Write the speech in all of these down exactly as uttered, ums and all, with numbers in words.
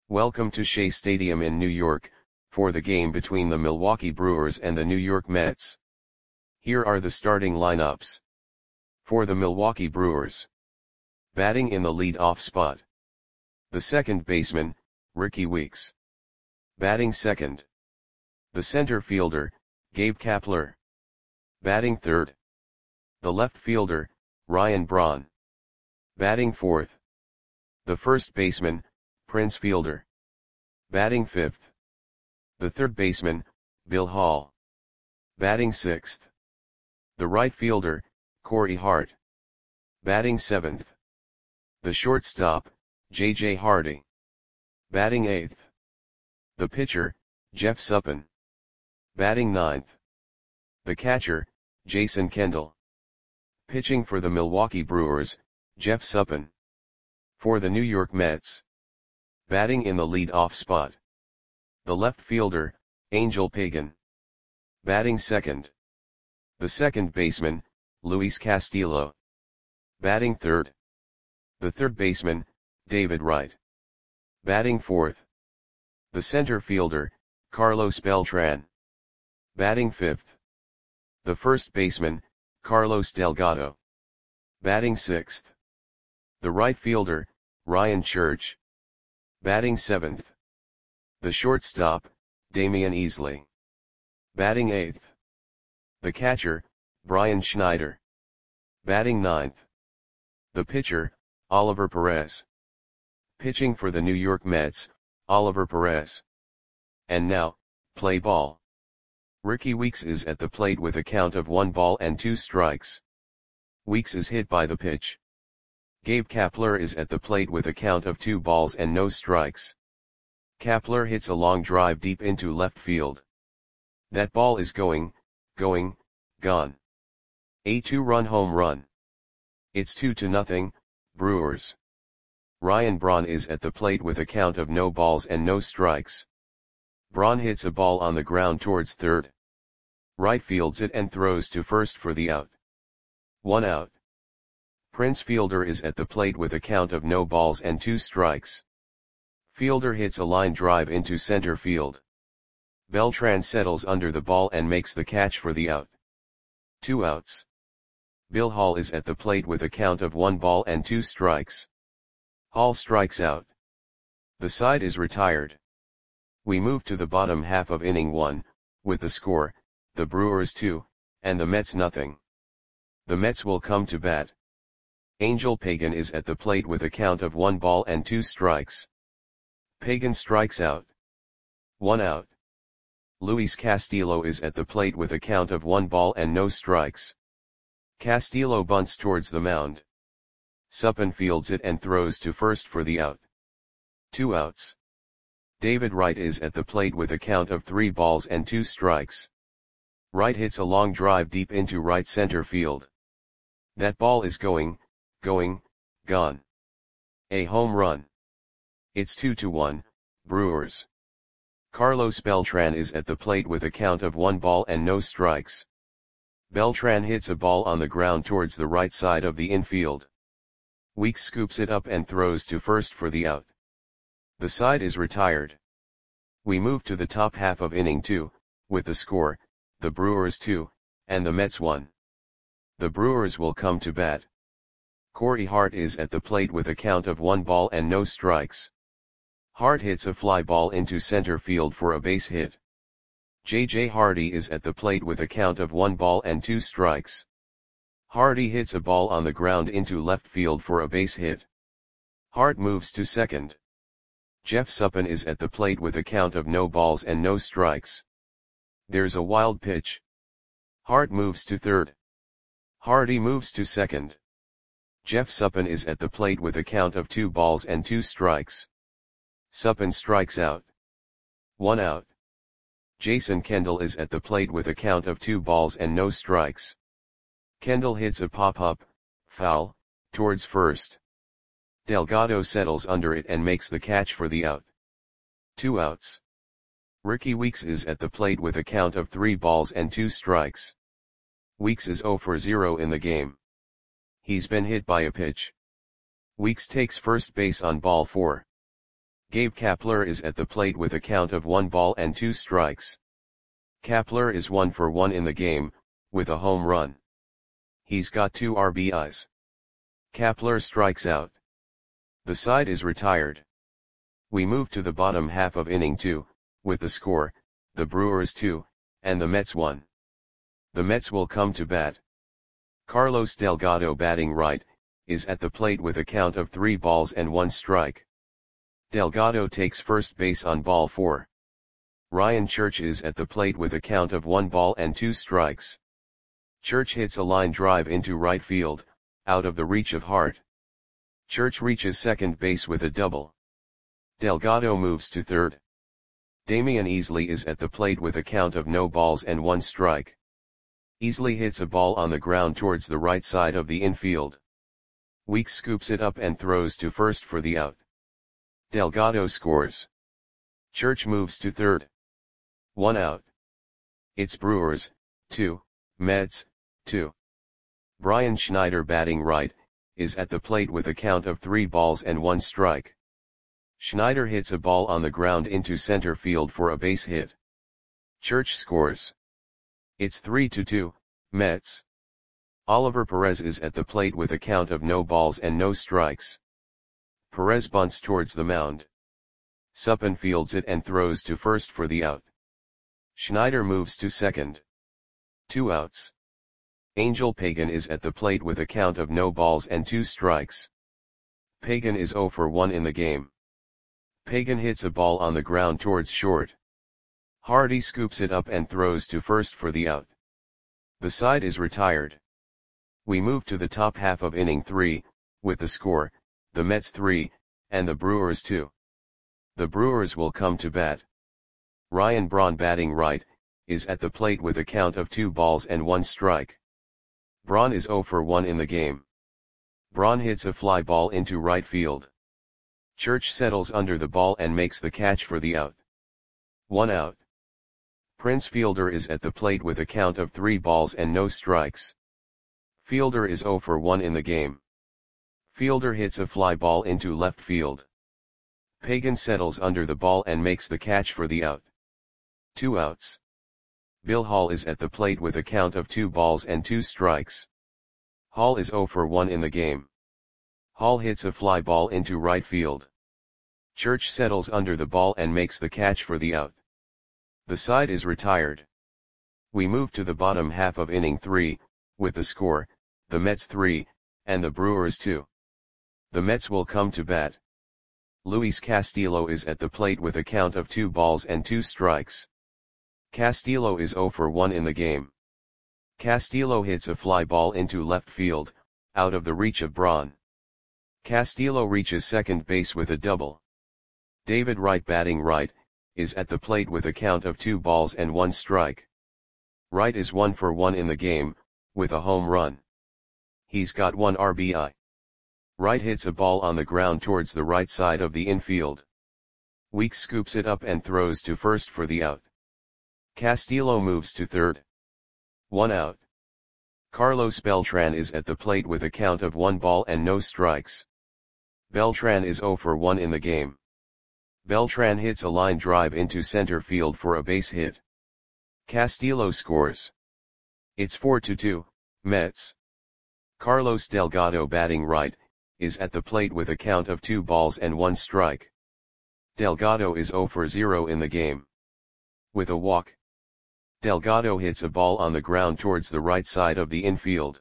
Welcome to Shea Stadium in New York, for the game between the Milwaukee Brewers and the New York Mets. Here are the starting lineups. For the Milwaukee Brewers. Batting in the lead-off spot. The second baseman, Rickie Weeks. Batting second. The center fielder, Gabe Kapler. Batting third. The left fielder, Ryan Braun. Batting fourth. The first baseman, Prince Fielder. Batting fifth. The third baseman, Bill Hall. Batting sixth. The right fielder, Corey Hart. Batting seventh. The shortstop, J J Hardy. Batting eighth. The pitcher, Jeff Suppan. Batting ninth. The catcher, Jason Kendall. Pitching for the Milwaukee Brewers, Jeff Suppan. For the New York Mets. Batting in the lead-off spot. The left fielder, Angel Pagan. Batting second. The second baseman, Luis Castillo. Batting third. The third baseman, David Wright. Batting fourth. The center fielder, Carlos Beltran. Batting fifth. The first baseman, Carlos Delgado. Batting sixth. The right fielder, Ryan Church. Batting seventh. The shortstop, Damian Easley. Batting eighth. The catcher, Brian Schneider. Batting ninth. The pitcher, Oliver Perez. Pitching for the New York Mets, Oliver Perez. And now, play ball. Rickie Weeks is at the plate with a count of one ball and two strikes. Weeks is hit by the pitch. Gabe Kapler is at the plate with a count of two balls and no strikes. Kapler hits a long drive deep into left field. That ball is going, going, gone. A two-run home run. It's two to nothing, Brewers. Ryan Braun is at the plate with a count of no balls and no strikes. Braun hits a ball on the ground towards third. Right fields it and throws to first for the out. One out. Prince Fielder is at the plate with a count of no balls and two strikes. Fielder hits a line drive into center field. Beltran settles under the ball and makes the catch for the out. Two outs. Bill Hall is at the plate with a count of one ball and two strikes. Hall strikes out. The side is retired. We move to the bottom half of inning one, with the score, the Brewers two, and the Mets nothing. The Mets will come to bat. Angel Pagan is at the plate with a count of one ball and two strikes. Pagan strikes out. One out. Luis Castillo is at the plate with a count of one ball and no strikes. Castillo bunts towards the mound. Suppan fields it and throws to first for the out. Two outs. David Wright is at the plate with a count of three balls and two strikes. Wright hits a long drive deep into right center field. That ball is going, going, gone. A home run. It's two to one, Brewers. Carlos Beltran is at the plate with a count of one ball and no strikes. Beltran hits a ball on the ground towards the right side of the infield. Weeks scoops it up and throws to first for the out. The side is retired. We move to the top half of inning two, with the score, the Brewers two, and the Mets one. The Brewers will come to bat. Corey Hart is at the plate with a count of one ball and no strikes. Hart hits a fly ball into center field for a base hit. J J Hardy is at the plate with a count of one ball and two strikes. Hardy hits a ball on the ground into left field for a base hit. Hart moves to second. Jeff Suppan is at the plate with a count of no balls and no strikes. There's a wild pitch. Hart moves to third. Hardy moves to second. Jeff Suppan is at the plate with a count of two balls and two strikes. Suppan strikes out. One out. Jason Kendall is at the plate with a count of two balls and no strikes. Kendall hits a pop-up, foul, towards first. Delgado settles under it and makes the catch for the out. Two outs. Rickie Weeks is at the plate with a count of three balls and two strikes. Weeks is zero for zero in the game. He's been hit by a pitch. Weeks takes first base on ball four. Gabe Kapler is at the plate with a count of one ball and two strikes. Kapler is one for one in the game, with a home run. He's got two R B Is. Kapler strikes out. The side is retired. We move to the bottom half of inning two, with the score, the Brewers two, and the Mets one. The Mets will come to bat. Carlos Delgado, batting right, is at the plate with a count of three balls and one strike. Delgado takes first base on ball four. Ryan Church is at the plate with a count of one ball and two strikes. Church hits a line drive into right field, out of the reach of Hart. Church reaches second base with a double. Delgado moves to third. Damian Easley is at the plate with a count of no balls and one strike. Easley hits a ball on the ground towards the right side of the infield. Weeks scoops it up and throws to first for the out. Delgado scores. Church moves to third. One out. It's Brewers, two, Mets, two. Brian Schneider, batting right, is at the plate with a count of three balls and one strike. Schneider hits a ball on the ground into center field for a base hit. Church scores. It's three to two, Mets. Oliver Perez is at the plate with a count of no balls and no strikes. Perez bunts towards the mound. Suppan fields it and throws to first for the out. Schneider moves to second. Two outs. Angel Pagan is at the plate with a count of no balls and two strikes. Pagan is zero for one in the game. Pagan hits a ball on the ground towards short. Hardy scoops it up and throws to first for the out. The side is retired. We move to the top half of inning three, with the score, the Mets three, and the Brewers two. The Brewers will come to bat. Ryan Braun, batting right, is at the plate with a count of two balls and one strike. Braun is zero for one in the game. Braun hits a fly ball into right field. Church settles under the ball and makes the catch for the out. One out. Prince Fielder is at the plate with a count of three balls and no strikes. Fielder is zero for one in the game. Fielder hits a fly ball into left field. Pagan settles under the ball and makes the catch for the out. Two outs. Bill Hall is at the plate with a count of two balls and two strikes. Hall is zero for one in the game. Hall hits a fly ball into right field. Church settles under the ball and makes the catch for the out. The side is retired. We move to the bottom half of inning three, with the score, the Mets three, and the Brewers two. The Mets will come to bat. Luis Castillo is at the plate with a count of two balls and two strikes. Castillo is zero for one in the game. Castillo hits a fly ball into left field, out of the reach of Braun. Castillo reaches second base with a double. David Wright, batting right, is at the plate with a count of two balls and one strike. Wright is one for one in the game, with a home run. He's got one R B I. Wright hits a ball on the ground towards the right side of the infield. Weeks scoops it up and throws to first for the out. Castillo moves to third. One out. Carlos Beltran is at the plate with a count of one ball and no strikes. Beltran is zero for one in the game. Beltran hits a line drive into center field for a base hit. Castillo scores. It's four to two, Mets. Carlos Delgado, batting right, is at the plate with a count of two balls and one strike. Delgado is zero for zero in the game. With a walk, Delgado hits a ball on the ground towards the right side of the infield.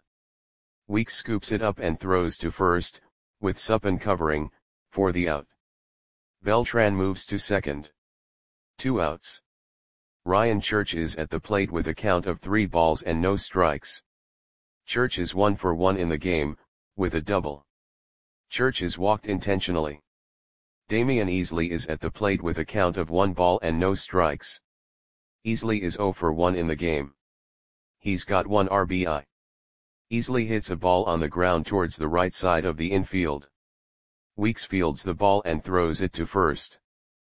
Weeks scoops it up and throws to first, with Suppan covering, for the out. Beltran moves to second. Two outs. Ryan Church is at the plate with a count of three balls and no strikes. Church is one for one in the game, with a double. Church is walked intentionally. Damian Easley is at the plate with a count of one ball and no strikes. Easley is zero for one in the game. He's got one R B I. Easley hits a ball on the ground towards the right side of the infield. Weeks fields the ball and throws it to first.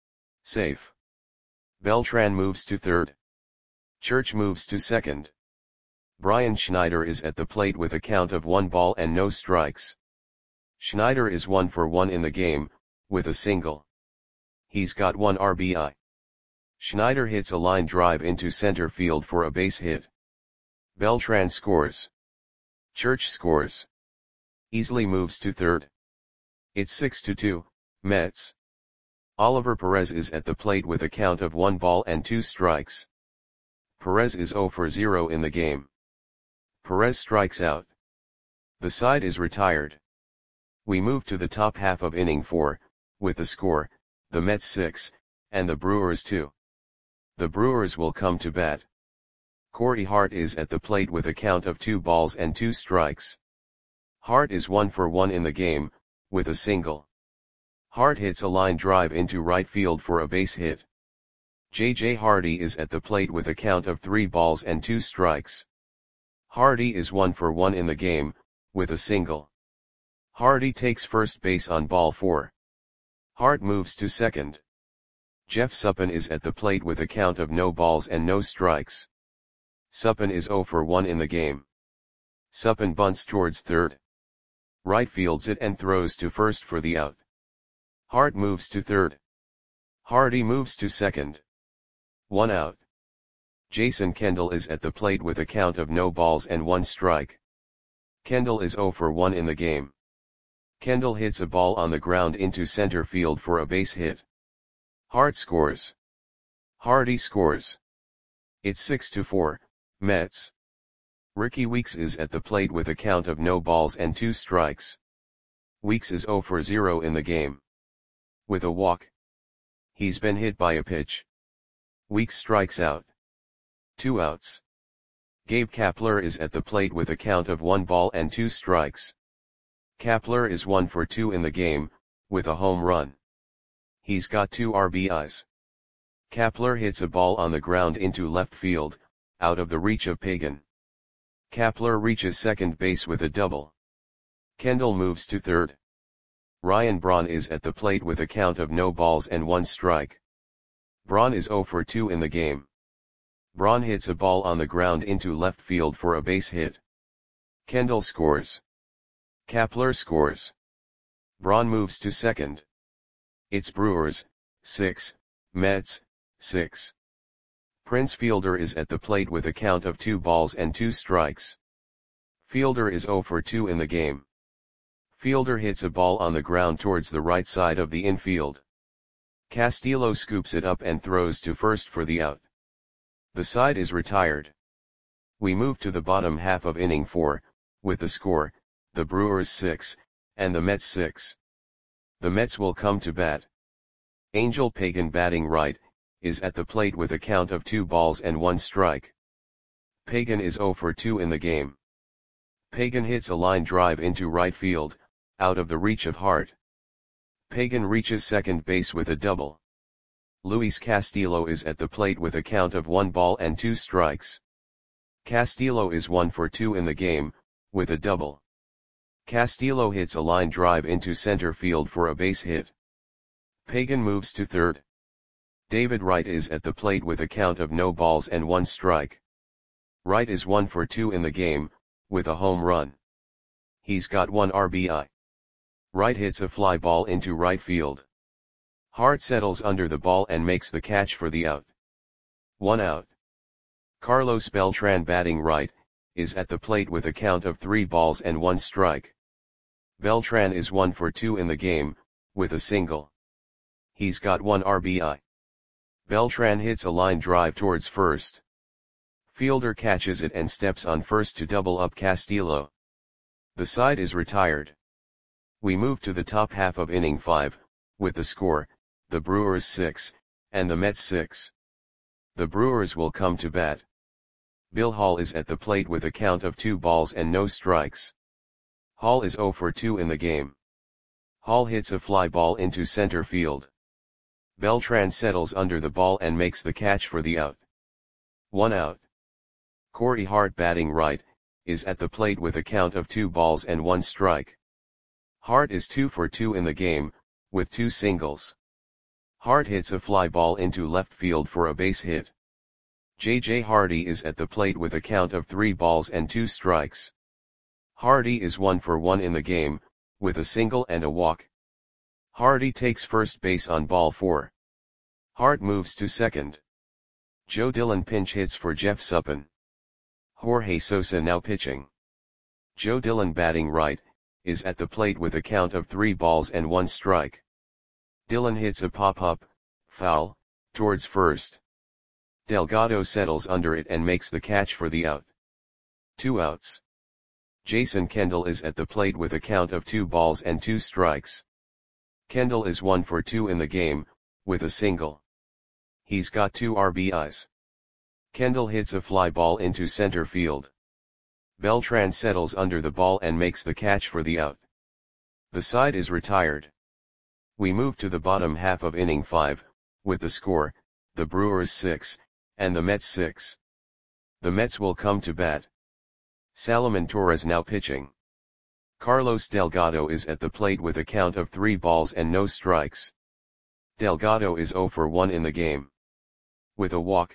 Safe. Beltran moves to third. Church moves to second. Brian Schneider is at the plate with a count of one ball and no strikes. Schneider is one for one in the game, with a single. He's got one R B I. Schneider hits a line drive into center field for a base hit. Beltran scores. Church scores. Easily moves to third. It's six to two, Mets. Oliver Perez is at the plate with a count of one ball and two strikes. Perez is zero for zero in the game. Perez strikes out. The side is retired. We move to the top half of inning four, with the score, the Mets six, and the Brewers two. The Brewers will come to bat. Corey Hart is at the plate with a count of two balls and two strikes. Hart is one for one in the game, with a single. Hart hits a line drive into right field for a base hit. J J Hardy is at the plate with a count of three balls and two strikes. Hardy is one for one in the game, with a single. Hardy takes first base on ball four. Hart moves to second. Jeff Suppan is at the plate with a count of no balls and no strikes. Suppan is zero for one in the game. Suppan bunts towards third. Right fields it and throws to first for the out. Hart moves to third. Hardy moves to second. One out. Jason Kendall is at the plate with a count of no balls and one strike. Kendall is zero for one in the game. Kendall hits a ball on the ground into center field for a base hit. Hart scores. Hardy scores. It's six to four, Mets. Ricky Weeks is at the plate with a count of no balls and two strikes. Weeks is zero for zero in the game. With a walk. He's been hit by a pitch. Weeks strikes out. Two outs. Gabe Kapler is at the plate with a count of one ball and two strikes. Kapler is one for two in the game, with a home run. He's got two R B Is. Kapler hits a ball on the ground into left field, out of the reach of Pagan. Kapler reaches second base with a double. Kendall moves to third. Ryan Braun is at the plate with a count of no balls and one strike. Braun is zero for two in the game. Braun hits a ball on the ground into left field for a base hit. Kendall scores. Kapler scores. Braun moves to second. It's Brewers, six, Mets, six. Prince Fielder is at the plate with a count of two balls and two strikes. Fielder is zero for two in the game. Fielder hits a ball on the ground towards the right side of the infield. Castillo scoops it up and throws to first for the out. The side is retired. We move to the bottom half of inning four, with the score, the Brewers six, and the Mets six. The Mets will come to bat. Angel Pagan, batting right, is at the plate with a count of two balls and one strike. Pagan is zero for two in the game. Pagan hits a line drive into right field, out of the reach of Hart. Pagan reaches second base with a double. Luis Castillo is at the plate with a count of one ball and two strikes. Castillo is one for two in the game, with a double. Castillo hits a line drive into center field for a base hit. Pagan moves to third. David Wright is at the plate with a count of no balls and one strike. Wright is one for two in the game, with a home run. He's got one R B I. Wright hits a fly ball into right field. Hart settles under the ball and makes the catch for the out. One out. Carlos Beltran, batting right, is at the plate with a count of three balls and one strike. Beltran is one for two in the game, with a single. He's got one R B I. Beltran hits a line drive towards first. Fielder catches it and steps on first to double up Castillo. The side is retired. We move to the top half of inning five, with the score, the Brewers six, and the Mets six. The Brewers will come to bat. Bill Hall is at the plate with a count of two balls and no strikes. Hall is zero for two in the game. Hall hits a fly ball into center field. Beltran settles under the ball and makes the catch for the out. One out. Corey Hart, batting right, is at the plate with a count of two balls and one strike. Hart is two for two in the game, with two singles. Hart hits a fly ball into left field for a base hit. J J Hardy is at the plate with a count of three balls and two strikes. Hardy is one for one in the game, with a single and a walk. Hardy takes first base on ball four. Hart moves to second. Joe Dillon pinch hits for Jeff Suppan. Jorge Sosa now pitching. Joe Dillon batting right, is at the plate with a count of three balls and one strike. Dillon hits a pop-up, foul, towards first. Delgado settles under it and makes the catch for the out. Two outs. Jason Kendall is at the plate with a count of two balls and two strikes. Kendall is one for two in the game, with a single. He's got two R B Is. Kendall hits a fly ball into center field. Beltran settles under the ball and makes the catch for the out. The side is retired. We move to the bottom half of inning five, with the score, the Brewers six, and the Mets six. The Mets will come to bat. Salomon Torres now pitching. Carlos Delgado is at the plate with a count of three balls and no strikes. Delgado is zero for one in the game. With a walk.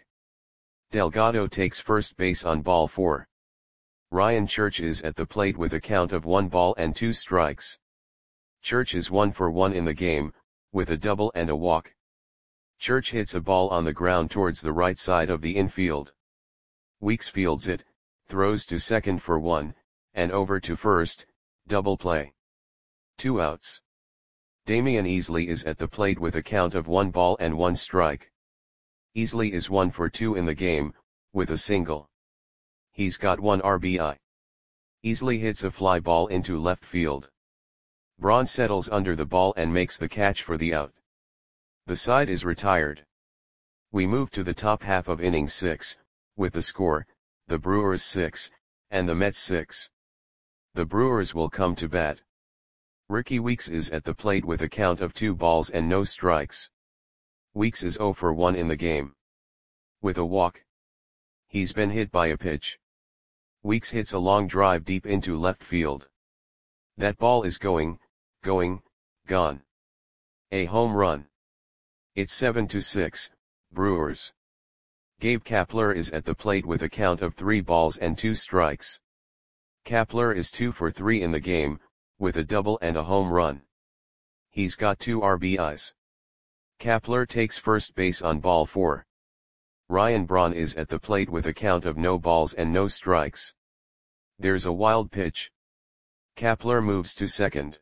Delgado takes first base on ball four. Ryan Church is at the plate with a count of one ball and two strikes. Church is one for one in the game, with a double and a walk. Church hits a ball on the ground towards the right side of the infield. Weeks fields it, throws to second for one, and over to first, double play. Two outs. Damian Easley is at the plate with a count of one ball and one strike. Easley is one for two in the game, with a single. He's got one R B I. Easley hits a fly ball into left field. Braun settles under the ball and makes the catch for the out. The side is retired. We move to the top half of inning six, with the score, the Brewers six, and the Mets six. The Brewers will come to bat. Ricky Weeks is at the plate with a count of two balls and no strikes. Weeks is zero for one in the game. With a walk. He's been hit by a pitch. Weeks hits a long drive deep into left field. That ball is going, going, gone. A home run. It's seven to six, Brewers. Gabe Kapler is at the plate with a count of three balls and two strikes. Kapler is two for three in the game, with a double and a home run. He's got two R B Is. Kapler takes first base on ball four. Ryan Braun is at the plate with a count of no balls and no strikes. There's a wild pitch. Kapler moves to second.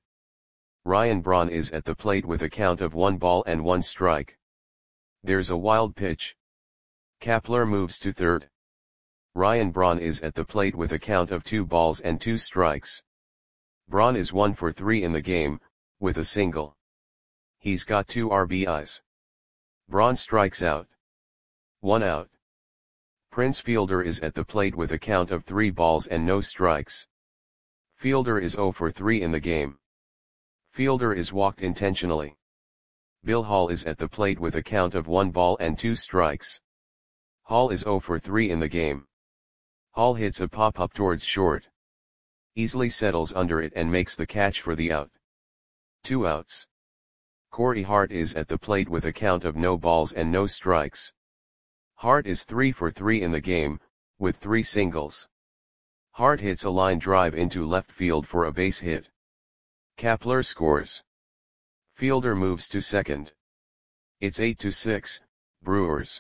Ryan Braun is at the plate with a count of one ball and one strike. There's a wild pitch. Kapler moves to third. Ryan Braun is at the plate with a count of two balls and two strikes. Braun is one for three in the game, with a single. He's got two R B Is. Braun strikes out. One out. Prince Fielder is at the plate with a count of three balls and no strikes. Fielder is zero for three in the game. Fielder is walked intentionally. Bill Hall is at the plate with a count of one ball and two strikes. Hall is zero for three in the game. Hall hits a pop-up towards short. Easley settles under it and makes the catch for the out. Two outs. Corey Hart is at the plate with a count of no balls and no strikes. Hart is three for three in the game, with three singles. Hart hits a line drive into left field for a base hit. Kapler scores. Fielder moves to second. It's eight to six, Brewers.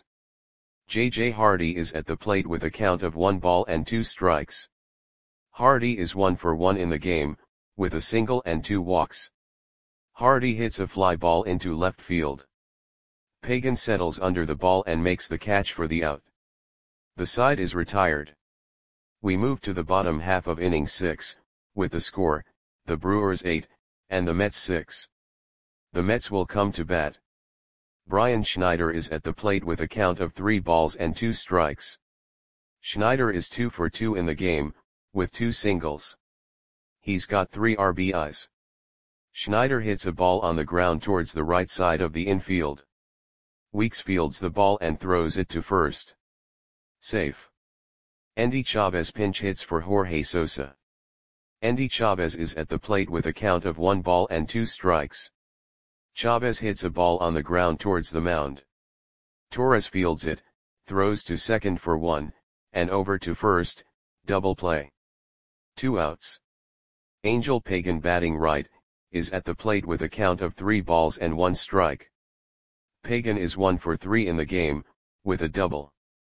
J J Hardy is at the plate with a count of one ball and two strikes. Hardy is one for one in the game, with a single and two walks. Hardy hits a fly ball into left field. Pagan settles under the ball and makes the catch for the out. The side is retired. We move to the bottom half of inning six, with the score, the Brewers eight, and the Mets six. The Mets will come to bat. Brian Schneider is at the plate with a count of three balls and two strikes. Schneider is two for two in the game, with two singles. He's got three R B Is. Schneider hits a ball on the ground towards the right side of the infield. Weeks fields the ball and throws it to first. Safe. Endy Chavez pinch hits for Jorge Sosa. Endy Chavez is at the plate with a count of one ball and two strikes. Chavez hits a ball on the ground towards the mound. Torres fields it, throws to second for one, and over to first, double play. Two outs. Angel Pagan batting right, is at the plate with a count of three balls and one strike. Pagan is one for three in the game, with a double.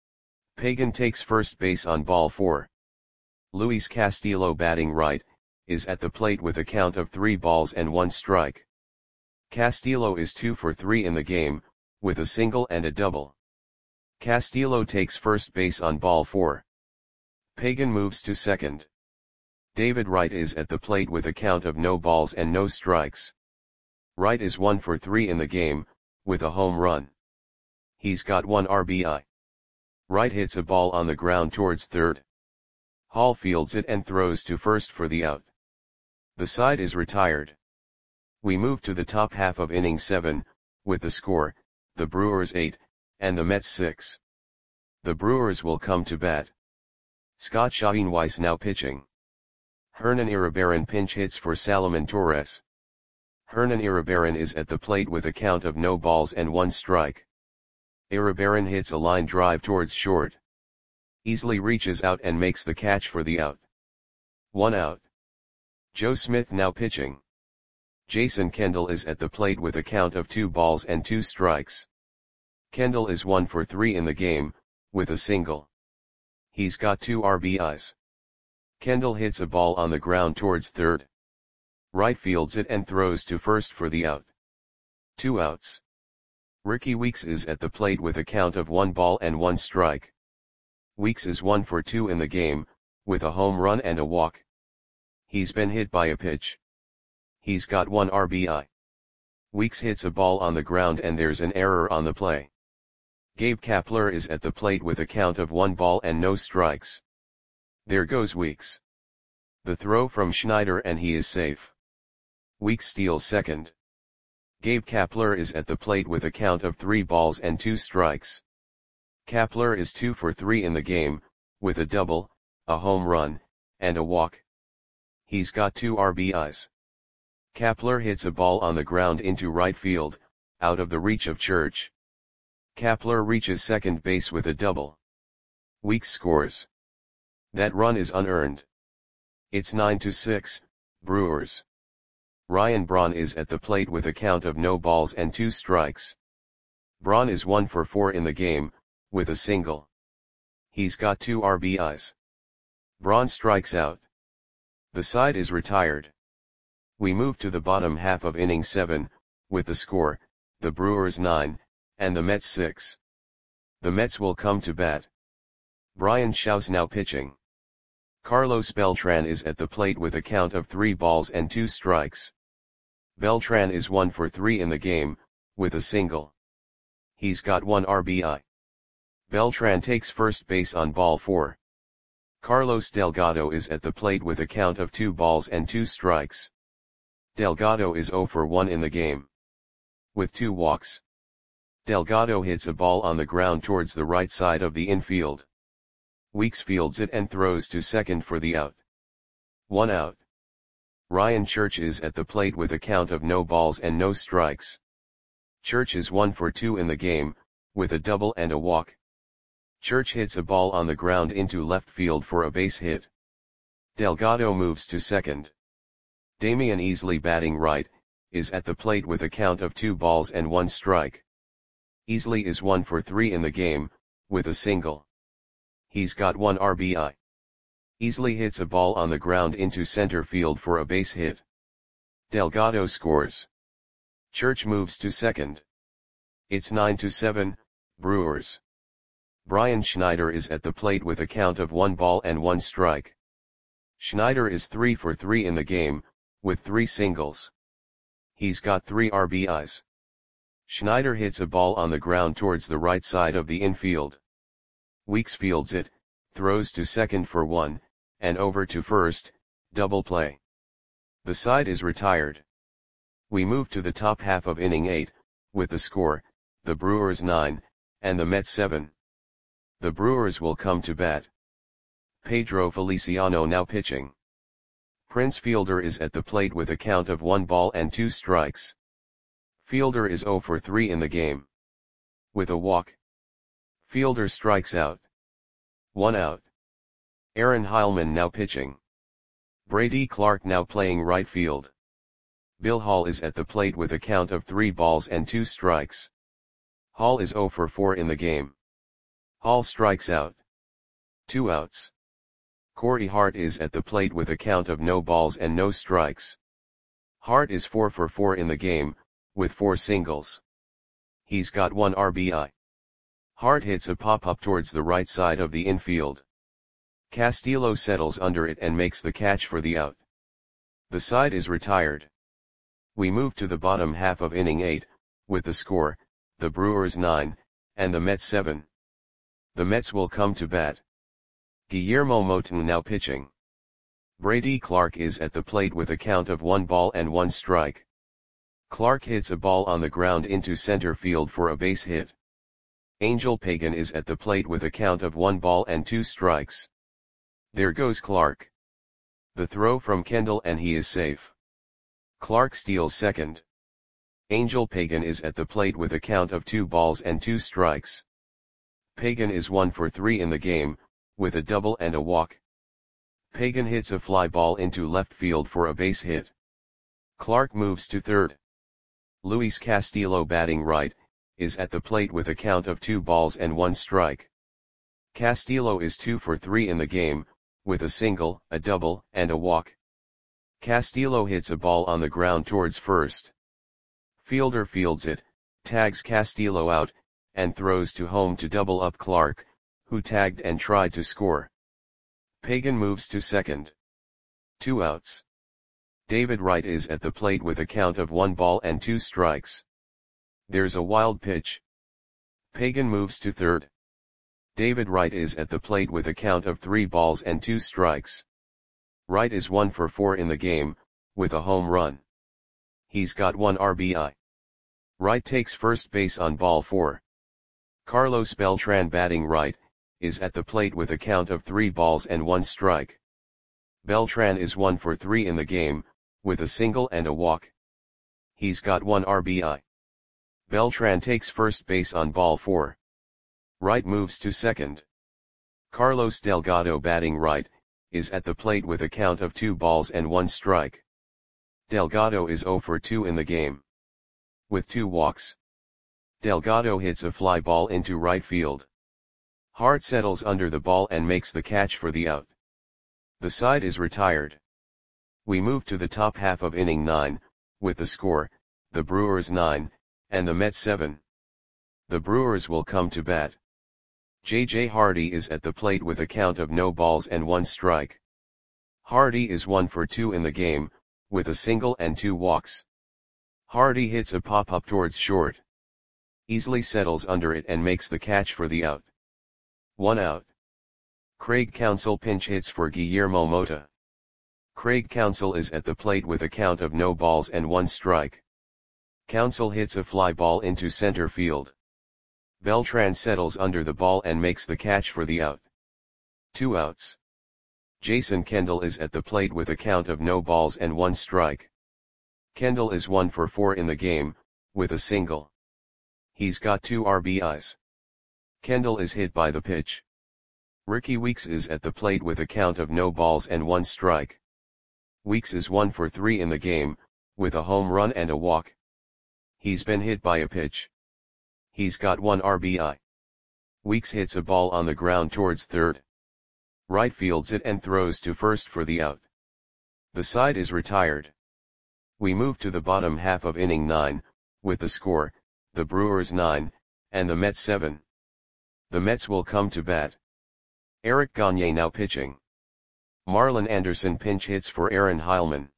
Pagan takes first base on ball four. Luis Castillo, batting right, is at the plate with a count of three balls and one strike. Castillo is two for three in the game, with a single and a double. Castillo takes first base on ball four. Pagan moves to second. David Wright is at the plate with a count of no balls and no strikes. Wright is one for three in the game, with a home run. He's got one R B I. Wright hits a ball on the ground towards third. Hall fields it and throws to first for the out. The side is retired. We move to the top half of inning seven, with the score, the Brewers eight, and the Mets six. The Brewers will come to bat. Scott Schoenweiss now pitching. Hernan Iribarren pinch hits for Salomon Torres. Hernan Iribarren is at the plate with a count of no balls and one strike. Iribarren hits a line drive towards short. Easily reaches out and makes the catch for the out. One out. Joe Smith now pitching. Jason Kendall is at the plate with a count of two balls and two strikes. Kendall is one for three in the game, with a single. He's got two R B Is. Kendall hits a ball on the ground towards third. Wright fields it and throws to first for the out. Two outs. Ricky Weeks is at the plate with a count of one ball and one strike. Weeks is one for two in the game, with a home run and a walk. He's been hit by a pitch. He's got one R B I. Weeks hits a ball on the ground and there's an error on the play. Gabe Kapler is at the plate with a count of one ball and no strikes. There goes Weeks. The throw from Schneider and he is safe. Weeks steals second. Gabe Kapler is at the plate with a count of three balls and two strikes. Kapler is two for three in the game, with a double, a home run, and a walk. He's got two R B Is. Kapler hits a ball on the ground into right field, out of the reach of Church. Kapler reaches second base with a double. Weeks scores. That run is unearned. It's nine to six, Brewers. Ryan Braun is at the plate with a count of no balls and two strikes. Braun is one for four in the game, with a single. He's got two R B Is. Braun strikes out. The side is retired. We move to the bottom half of inning seven, with the score, the Brewers nine, and the Mets six. The Mets will come to bat. Brian Shaw's now pitching. Carlos Beltran is at the plate with a count of three balls and two strikes. Beltran is one for three in the game, with a single. He's got one R B I. Beltran takes first base on ball four. Carlos Delgado is at the plate with a count of two balls and two strikes. Delgado is zero for one in the game. With two walks. Delgado hits a ball on the ground towards the right side of the infield. Weeks fields it and throws to second for the out. One out. Ryan Church is at the plate with a count of no balls and no strikes. Church is one for two in the game, with a double and a walk. Church hits a ball on the ground into left field for a base hit. Delgado moves to second. Damian Easley, batting right, is at the plate with a count of two balls and one strike. Easley is one for three in the game, with a single. He's got one R B I. Easley hits a ball on the ground into center field for a base hit. Delgado scores. Church moves to second. It's nine to seven, Brewers. Brian Schneider is at the plate with a count of one ball and one strike. Schneider is three for three in the game, with three singles. He's got three R B Is. Schneider hits a ball on the ground towards the right side of the infield. Weeks fields it, throws to second for one, and over to first, double play. The side is retired. We move to the top half of inning eight, with the score, the Brewers nine, and the Mets seven. The Brewers will come to bat. Pedro Feliciano now pitching. Prince Fielder is at the plate with a count of one ball and two strikes. Fielder is zero for three in the game. With a walk. Fielder strikes out. One out. Aaron Heilman now pitching. Brady Clark now playing right field. Bill Hall is at the plate with a count of three balls and two strikes. Hall is zero for four in the game. Hall strikes out. Two outs. Corey Hart is at the plate with a count of no balls and no strikes. Hart is four for four in the game, with four singles. He's got one R B I. Hart hits a pop-up towards the right side of the infield. Castillo settles under it and makes the catch for the out. The side is retired. We move to the bottom half of inning eight, with the score, the Brewers nine, and the Mets seven. The Mets will come to bat. Guillermo Moton now pitching. Brady Clark is at the plate with a count of one ball and one strike. Clark hits a ball on the ground into center field for a base hit. Angel Pagan is at the plate with a count of one ball and two strikes. There goes Clark. The throw from Kendall and he is safe. Clark steals second. Angel Pagan is at the plate with a count of two balls and two strikes. Pagan is one for three in the game, with a double and a walk. Pagan hits a fly ball into left field for a base hit. Clark moves to third. Luis Castillo, batting right, is at the plate with a count of two balls and one strike. Castillo is two for three in the game, with a single, a double, and a walk. Castillo hits a ball on the ground towards first. Fielder fields it, tags Castillo out, and throws to home to double up Clark, who tagged and tried to score. Pagan moves to second. Two outs. David Wright is at the plate with a count of one ball and two strikes. There's a wild pitch. Pagan moves to third. David Wright is at the plate with a count of three balls and two strikes. Wright is one for four in the game, with a home run. He's got one R B I. Wright takes first base on ball four. Carlos Beltran, batting right, is at the plate with a count of three balls and one strike. Beltran is one for three in the game, with a single and a walk. He's got one R B I. Beltran takes first base on ball four. Wright moves to second. Carlos Delgado, batting right, is at the plate with a count of two balls and one strike. Delgado is zero for two in the game, with two walks. Delgado hits a fly ball into right field. Hart settles under the ball and makes the catch for the out. The side is retired. We move to the top half of inning nine, with the score, the Brewers nine, and the Mets seven. The Brewers will come to bat. J J Hardy is at the plate with a count of no balls and one strike. Hardy is one for two in the game, with a single and two walks. Hardy hits a pop-up towards short. Easily settles under it and makes the catch for the out. One out. Craig Counsell pinch hits for Guillermo Mota. Craig Counsell is at the plate with a count of no balls and one strike. Counsell hits a fly ball into center field. Beltran settles under the ball and makes the catch for the out. Two outs. Jason Kendall is at the plate with a count of no balls and one strike. Kendall is one for four in the game, with a single. He's got two R B Is. Kendall is hit by the pitch. Ricky Weeks is at the plate with a count of no balls and one strike. Weeks is one for three in the game, with a home run and a walk. He's been hit by a pitch. He's got one R B I. Weeks hits a ball on the ground towards third. Right fields it and throws to first for the out. The side is retired. We move to the bottom half of inning nine, with the score, the Brewers nine, and the Mets seven. The Mets will come to bat. Eric Gagne now pitching. Marlon Anderson pinch hits for Aaron Heilman.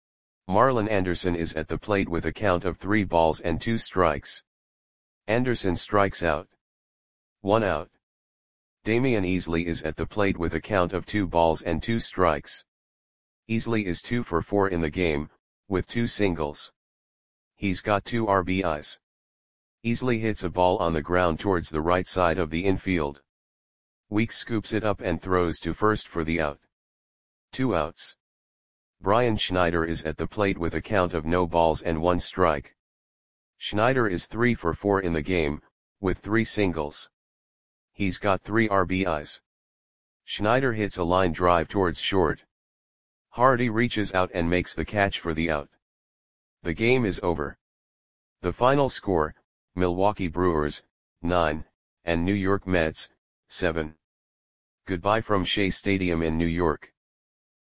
Marlon Anderson is at the plate with a count of three balls and two strikes. Anderson strikes out. One out. Damian Easley is at the plate with a count of two balls and two strikes. Easley is two for four in the game, with two singles. He's got two R B Is. Easley hits a ball on the ground towards the right side of the infield. Weeks scoops it up and throws to first for the out. Two outs. Brian Schneider is at the plate with a count of no balls and one strike. Schneider is three for four in the game, with three singles. He's got three R B Is. Schneider hits a line drive towards short. Hardy reaches out and makes the catch for the out. The game is over. The final score, Milwaukee Brewers, nine, and New York Mets, seven. Goodbye from Shea Stadium in New York.